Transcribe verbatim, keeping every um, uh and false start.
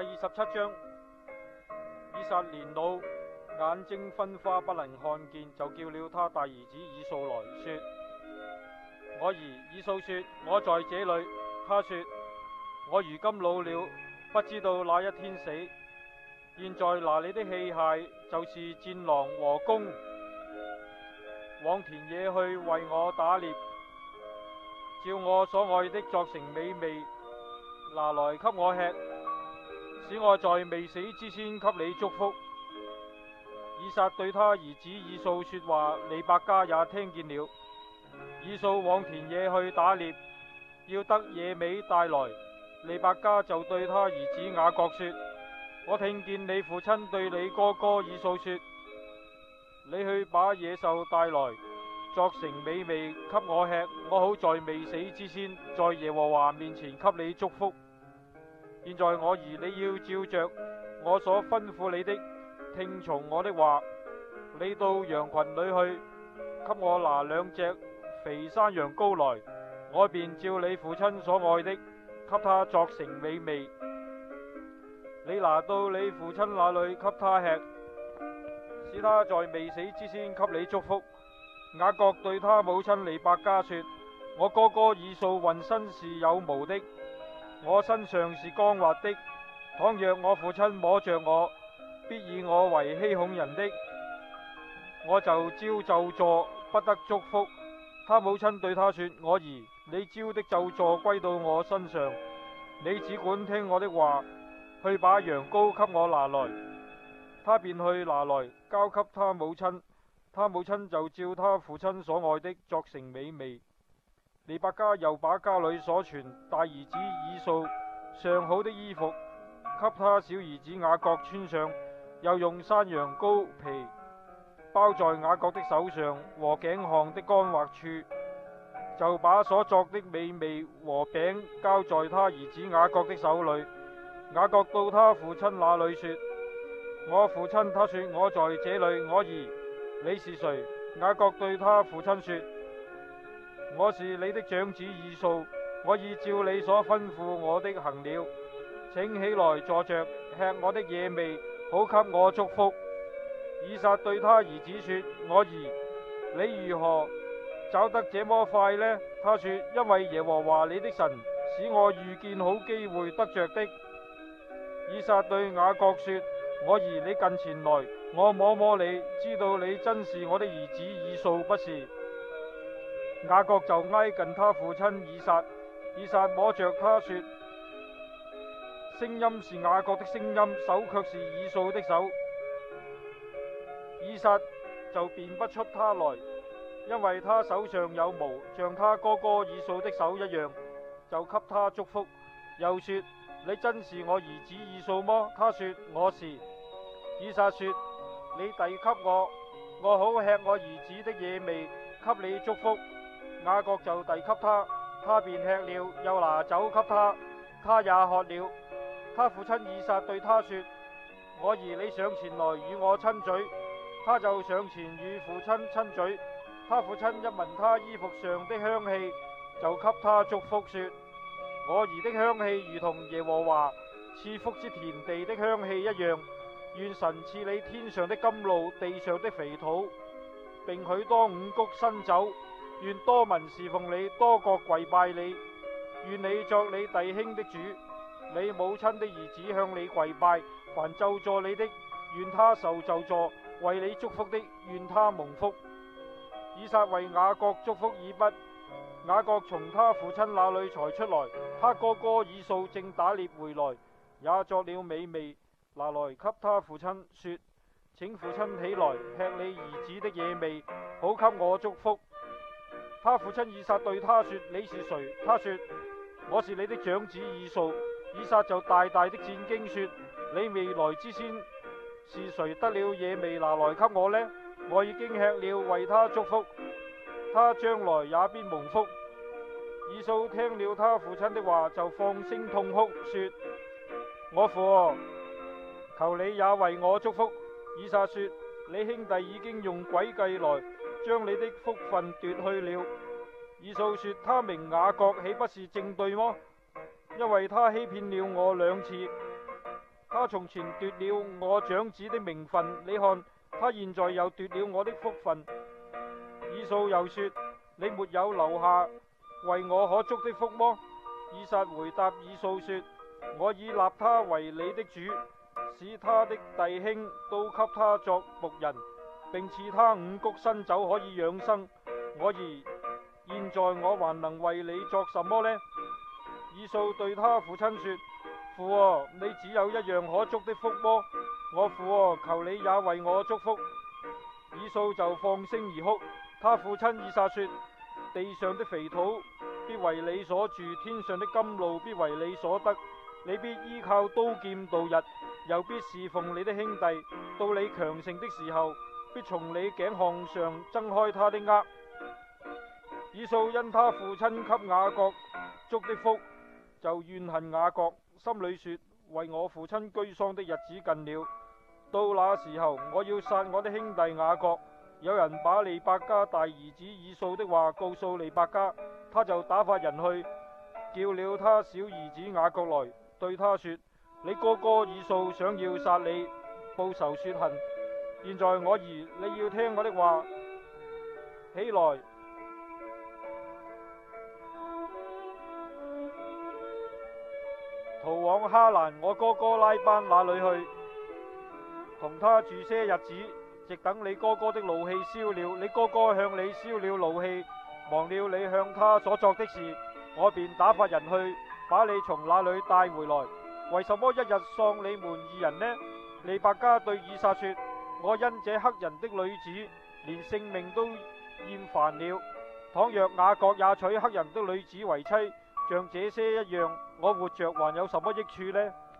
第二十七章。以撒年老，眼睛昏花，不能看見，就叫了他大兒子以掃來說：我兒。以掃說：我在這裏。他說：我如今老了，不知道哪一天死。現在拿你的器械，就是戰狼和弓，往田野去為我打獵，照我所愛的作成美味，拿來給我吃，使我在未死之先給你祝福。以撒對他兒子以掃說話，利百加也聽見了。以掃往田野去打獵，要得野味帶來。利百加就對他兒子雅各說：我聽見你父親對你哥哥以掃說，你去把野獸帶來，作成美味給我吃，我好在未死之先，在耶和華面前給你祝福。現在我兒，你要照着我所吩咐你的，聽從我的話。你到羊群裏去，給我拿兩隻肥山羊羔來，我便照你父親所愛的，給他作成美味。你拿到你父親那裏給他吃，使他在未死之先給你祝福。雅各對他母親利百加說：我哥哥以掃渾身是有毛的，我身上是光滑的。倘若我父親摸着我，必以我為欺哄人的，我就招咒詛，不得祝福。他母親對他說：我兒，你招的咒詛歸到我身上，你只管聽我的話，去把羊羔給我拿來。他便去拿來，交給他母親。他母親就照他父親所愛的作成美味。利百加又把家裏所存大兒子以掃上好的衣服給他小兒子雅各穿上，又用山羊羔皮包在雅各的手上和頸項的干惑處，就把所作的美味和餅交在他兒子雅各的手裏。雅各到他父親那裏說：我父親。他說：我在這裏。我兒，你是誰？雅各對他父親說：我是你的長子以掃，我已照你所吩咐我的行了，請起來坐着，吃我的野味，好給我祝福。以撒對他兒子說：我兒，你如何走得這麼快呢？他說：因為耶和華你的神使我遇見好機會得着的。以撒對雅各說：我兒，你近前來，我摸摸你，知道你真是我的兒子以掃不是。雅各就挨近他父親以撒，以撒摸着他說：聲音是雅各的聲音，手卻是以掃的手。以撒就辨不出他來，因為他手上有毛，像他哥哥以掃的手一樣，就給他祝福。又說：你真是我兒子以掃麼？他說：我是。以撒說：你遞給我，我好吃我兒子的野味，給你祝福。雅各就遞給他，他便吃了，又拿酒給他，他也喝了。他父親以撒對他說：我兒，你上前來與我親嘴。他就上前與父親親嘴。他父親一聞他衣服上的香氣，就給他祝福說：我兒的香氣如同耶和華賜福之田地的香氣一樣。願神賜你天上的甘露，地上的肥土，並許多五穀新酒。願多民侍奉你，多國跪拜你。願你作你弟兄的主，你母親的兒子向你跪拜。凡咒詛你的，願他受咒詛；為你祝福的，願他蒙福。以撒為雅各祝福已畢，雅各從他父親那裏才出來。他哥哥以掃正打獵回來，也作了美味，拿來給他父親說：請父親起來，吃你兒子的野味，好給我祝福。他父親以撒對他說：你是誰？他說：我是你的長子以掃。以撒就大大的戰驚說：你未來之先是誰得了野味拿來給我呢？我已經吃了，為他祝福，他將來也必蒙福。以掃聽了他父親的話，就放聲痛哭，說：我父啊，求你也為我祝福。以撒說：你兄弟已經用詭計來將你的福分奪去了。以掃說：他名雅各，豈不是正對麼？因為他欺騙了我兩次。 他從前奪了我長子的名分，你看他現在又奪了我的福分。以掃又說：你沒有留下為我可祝的福麼？以撒回答以掃說：我已立他為你的主，使他的弟兄都給他作僕人，並賜他五穀新酒可以養生。我兒，現在我還能為你作什麼呢？以掃對他父親說：父啊，你只有一樣可祝的福麼？我父啊，求你也為我祝福。以掃就放聲而哭。他父親以撒說：地上的肥土必為你所住，天上的甘露必為你所得。你必依靠刀劍度日，又必侍奉你的兄弟。到你強盛的時候，必從你頸項上掙開他的軛。以掃因他父親給雅各祝的福，就怨恨雅各，心裏說：為我父親居喪的日子近了，到那時候我要殺我的兄弟雅各。有人把利百加大兒子以掃的話告訴利百加，他就打發人去叫了他小兒子雅各來，對他說：你哥哥以掃想要殺你，報仇雪恨。現在我兒，你要聽我的話，起來，逃往哈蘭我哥哥拉班那裏去，同他住些日子，直等你哥哥的怒氣消了。你哥哥向你消了怒氣，忘了你向他所作的事，我便打發人去把你從那裏帶回來。為什麼一日喪你們二人呢？利百加對以撒說：我因這黑人的女子連性命都厭煩了。倘若雅各也娶黑人的女子為妻，像這些一樣，我活着還有什麼益處呢？